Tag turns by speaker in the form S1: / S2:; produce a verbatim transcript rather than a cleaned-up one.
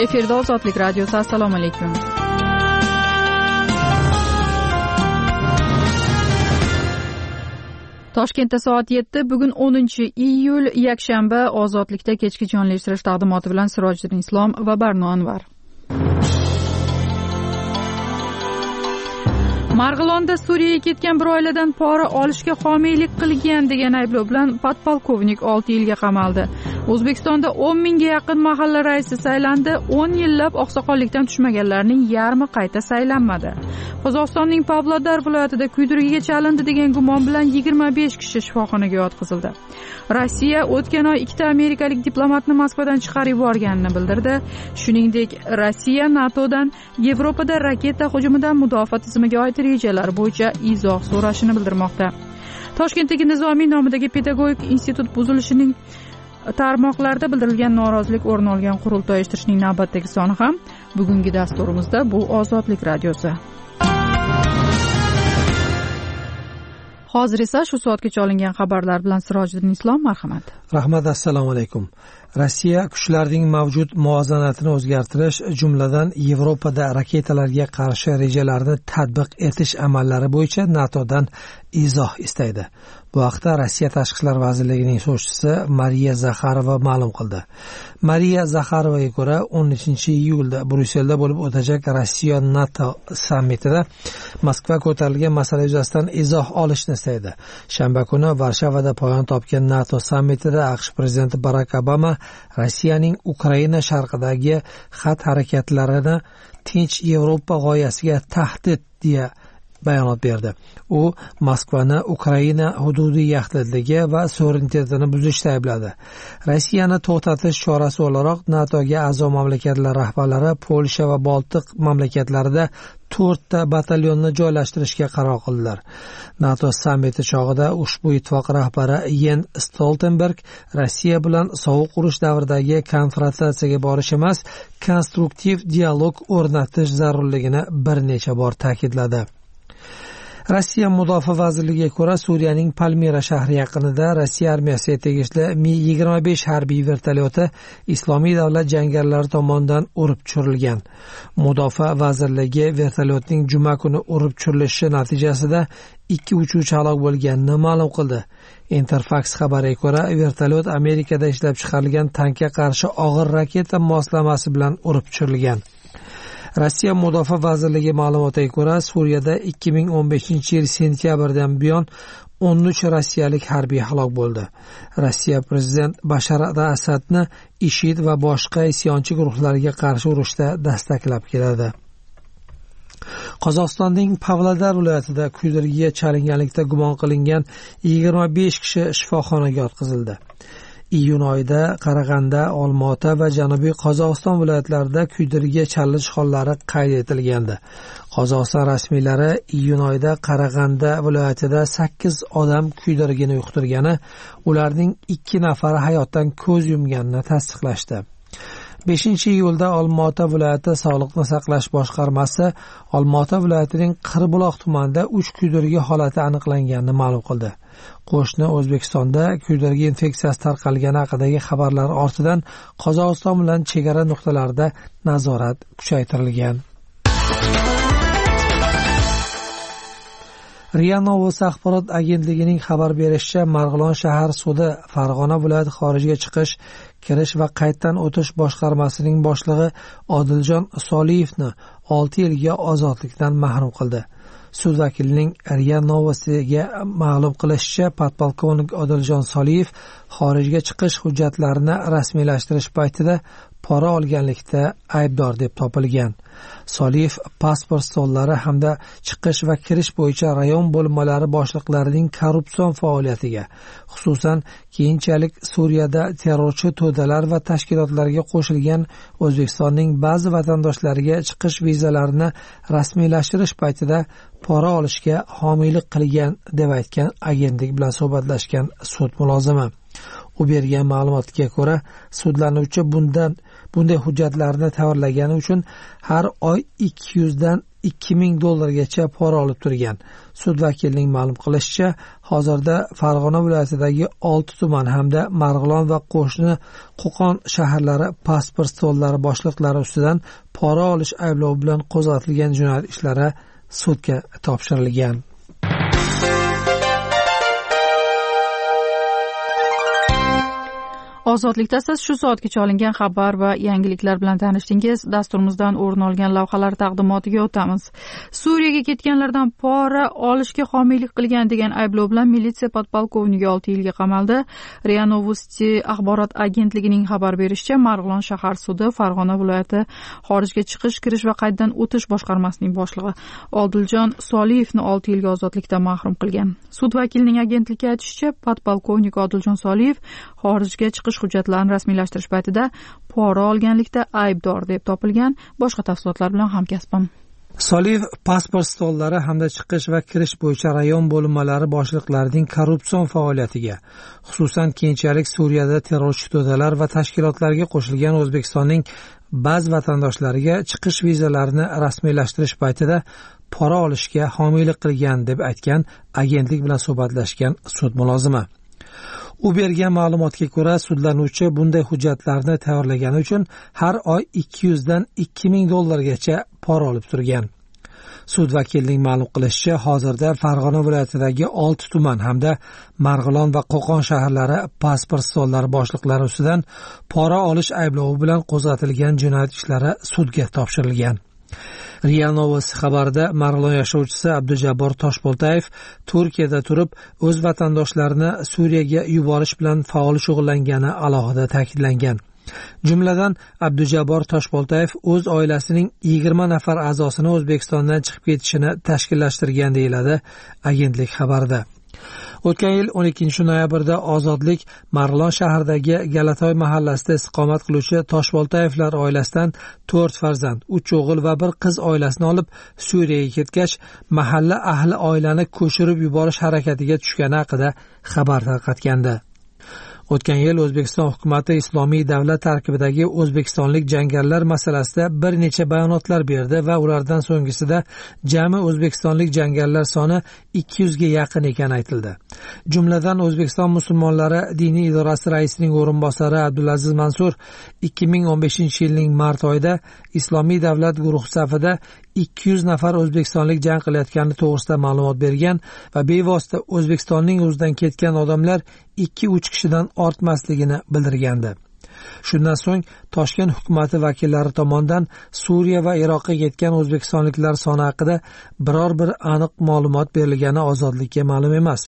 S1: Efirda Ozodlik radiosi. Assalomu alaykum. Toshkentda soat yetti, bugun o'ninchi iyul, yakshanba. Ozodlikda kechki jonli eshitish taqdimoti bilan Sirojiddin Islom va Barno Anvar. Marg'ilonda Suriyaga ketgan bir oiladan pora olishga homiylik qilgan degan ayblov bilan podpolkovnik olti yilga qamaldi. O'zbekistonda o'n mingga yaqin mahalla raisi saylandi. o'n yillab oqsoqollikdan tushmaganlarning yarmi qayta saylanmadi. Qozog'istonning Pavlodar viloyatida kuydirigiga chalindi degan gumon bilan yigirma besh kishi shifoxonaga yotqizildi. Rossiya o'tgan oy ikkita amerikalik diplomatni Moskvadan chiqarib yuborganini bildirdi. Shuningdek, Rossiya NATOdan Yevropada raketa hujumidan mudofaa tizimiga oid rejalar bo'yicha izoh so'rashini bildirmoqda. Toshkentdagi Nizomiy nomidagi pedagogik institut buzilishining tarmoqlarda bildirilgan norozilik o'rin olgan qurultoy eshitishning navbatdagi soni ham bugungi dasturimizda bu Ozodlik radiosi. Hozir esa shu soatgacha olingan xabarlar bilan Sirojiddin Islom, marhamat.
S2: Rahmat, assalomu alaykum. Rossiya kuchlarining mavjud muvozanatini o'zgartirish, jumladan Yevropada raketalarga qarshi rejalarni tatbiq etish amallari bo'yicha NATOdan izoh istaydi. Bu haqda Rossiya Tashqi ishlar vazirligining so'zchisi Mariya Zakharova ma'lum qildi. Mariya Zakharovaga ko'ra, o'n uchinchi iyulda Bryusselda bo'lib o'tajak Rossiya NATO sammitida Moskva ko'tarilgan masala yuzasidan izoh olishni istaydi. Shanba kuni Varshavada poyon topgan NATO sammitida AQSh prezidenti Barak Obama Rossiyaning Ukraina sharqidagi xat harakatlarini tinch Yevropa g'oyasiga tahdid deya bayonot berdi. U Moskvani Ukraina hududiy yaxlitligi va suverenitetini buzishda aybladi. Rossiyani to'xtatish chorasi o'laroq NATOga a'zo mamlakatlar rahbarlari Polsha va Boltiq mamlakatlarida to'rtta batalyonni joylashtirishga qaror qildilar. NATO sammiti chog'ida ushbu ittifoq rahbari Jens Stoltenberg Rossiya bilan sovuq urush davridagi konfrontatsiyaga borish emas, konstruktiv dialog o'rnatish zarurligini bir necha bor ta'kidladi. Rossiya Mudofaa vazirligiga ko'ra, Suriyaning Palmira shahri yaqinida Rossiya armiyasiga tegishli Mi yigirma besh harbiy vertolyoti Islomiy davlat jangarilar tomonidan urib tushirilgan. Mudofaa vazirligi vertolyotning juma kuni urib tushirilishi natijasida ikki uchuvchi halok bo'lganini ma'lum qildi. Interfax xabariga ko'ra, vertolyot Amerikada ishlab chiqarilgan tankga qarshi og'ir raketa moslamasi bilan urib tushirilgan. Rossiya Mudofaa vazirligi ma'lumotiga ko'ra, Suriyada ikki ming o'n beshinchi yil sentyabrdan buyon o'n uch rossiyalik harbiy halok bo'ldi. Rossiya prezident Bashar al-Asadni IShID va boshqa isyonchi guruhlarga qarshi urushda dastaklab keladi. Qozog'istonning Pavlodar viloyatida kuydirigiga chalinganlikda gumon qilingan yigirma besh kishi shifoxonaga yotqizildi. Iyun oyida Qarag'anda, Olmaota va Janubiy Qozog'iston viloyatlarida kuydirigiga chalinish hollari qayd etilgandi. Qozog'iston rasmiylari iyun oyida Qarag'anda viloyatida sakkiz odam kuydirigini yuqtirgani, ularning ikki nafari hayotdan ko'z yumganini tasdiqlashdi. beshinchi iyulda Olmaota viloyati Sog'liqni saqlash boshqarmasi Olmaota viloyatining Qirbuloq tumanida uch kuydirigi holati aniqlanganini ma'lum qildi. Qo'shni O'zbekistonda kuydirgi infeksiyasi tarqalgani haqidagi xabarlar ortidan Qozog'iston bilan chegara nuqtalarida nazorat kuchaytirilgan. Ria Novosti axborot agentligining xabar berishicha, Marg'ilon shahar sudi Farg'ona viloyati xorijga chiqish, kirish va qaytdan o'tish boshqarmasining boshlig'i Odiljon Soliyevni olti yilga ozodlikdan mahrum qildi. Sud vakilining Ria Novostiga ma'lum qilishicha, podpolkovnik Odiljon Soliyev xorijga chiqish hujjatlarini rasmiylashtirish paytida pora olganlikda aybdor deb topilgan. Soliyev pasport stollari hamda chiqish va kirish bo'yicha rayon bo'linmalari boshliqlarining korrupsion faoliyatiga, xususan keyinchalik Suriyada terrorchi to'dalar va tashkilotlarga qo'shilgan O'zbekistonning ba'zi vatandoshlariga chiqish vizalarini rasmiylashtirish paytida pora olishga homiylik qilgan deb aytgan agentlik bilan suhbatlashgan sud mulozimi. U bergan ma'lumotga ko'ra, sudlanuvchi bundan bunday hujjatlarni tayyorlagani uchun har oy ikki yuz dan ikki ming dollargacha pora olib turgan. Sud vakilining ma'lum qilishicha, hozirda Farg'ona viloyatidagi olti tuman hamda Marg'ilon va qo'shni Qo'qon shaharlari pasport stollari boshliqlari ustidan pora olish ayblovi bilan qo'zg'atilgan jinoyat ishlari sudga topshirilgan.
S1: Ozodlikdasiz shu soatgacha olingan xabar va yangiliklar bilan tanishdingiz. Dasturimizdan o'rin olgan lavhalar taqdimotiga o'tamiz. Suriyaga ketganlardan pora olishga homiylik qilgan degan ayblov bilan militsiya podpolkovnigi olti yilga qamaldi. RIA Novosti axborot agentligining xabar berishicha, Marg'ilon shahar sudi Farg'ona viloyati xorijga chiqish, kirish va qaytadan o'tish boshqarmasining boshlig'i Odiljon Soliyevni olti yilga ozodlikdan mahrum qilgan. Sud vakilining agentlikka aytishicha, podpolkovnik Odiljon Soliyev xorijga chiqish hujjatlarini rasmiylashtirish paytida pora olganlikda aybdor deb topilgan. Boshqa tafsilotlar bilan hamkasbim.
S2: Soliyev pasport stollari hamda chiqish va kirish bo'yicha rayon bo'linmalari boshliqlarining korrupsion faoliyatiga, xususan keyinchalik Suriyada terrorchi to'dalar va tashkilotlarga qo'shilgan O'zbekistonning ba'zi vatandoshlariga chiqish vizalarini rasmiylashtirish paytida pora olishga homiylik qilgan deb aytgan agentlik bilan suhbatlashgan sud mulozimi. U bergan ma'lumotga ko'ra, sudlanuvchi bunday hujjatlarni tayyorlagani uchun har oy ikki yuz dan ikki ming dollargacha pora olib turgan. Sud vakilining ma'lum qilishicha, hozirda Farg'ona viloyatidagi olti tuman hamda Marg'ilon va Qo'qon shaharlari pasport stollari boshliqlari ustidan pora olish ayblovi bilan qo'zg'atilgan jinoyat ishlari sudga topshirilgan. RIA Novosti xabarida Marg'ilon yashovchisi Abdujabbor Toshpoltayev Turkiyada turib o'z vatandoshlarini Suriyaga yuborish bilan faol shug'ullangani alohida ta'kidlangan. Jumladan, Abdujabbor Toshpoltayev o'z oilasining yigirma nafar a'zosini O'zbekistondan chiqib ketishini tashkillashtirgan deyiladi agentlik xabarida. O'tgan yil o'n ikkinchi noyabrda Ozodlik Marg'ilon shahridagi Galatoy mahallasida istiqomat qiluvchi Toshpoltayevlar oilasidan to'rt farzand, uch o'g'il va bir qiz oilasini olib Suriyaga ketgach, mahalla ahli oilani ko'chirib yuborish harakatiga tushgani haqida xabar tarqatgandi. O'tgan yil O'zbekiston hukumati Islomiy davlat tarkibidagi o'zbekistonlik jangarilar masalasida bir necha bayonotlar berdi va ulardan so'nggisida jami o'zbekistonlik jangarilar soni ikki yuzga yaqin ekani aytildi. Jumladan O'zbekiston musulmonlari diniy idorasi raisining o'rinbosari Abdulaziz Mansur ikki ming o'n beshinchi yilning mart oyida Islomiy davlat guruhi safida ikki yuz nafar o'zbekistonlik jang qilayotgani to'g'risida ma'lumot bergan va bevosita O'zbekistonning o'zidan ketgan odamlar ikki uch kishidan ortmasligini bildirgandi. Shundan so'ng Toshkent hukumati vakillari tomonidan Suriya va Iroqqa ketgan o'zbekistonliklar soni haqida biror bir aniq ma'lumot berilgani Ozodlikka ma'lum emas.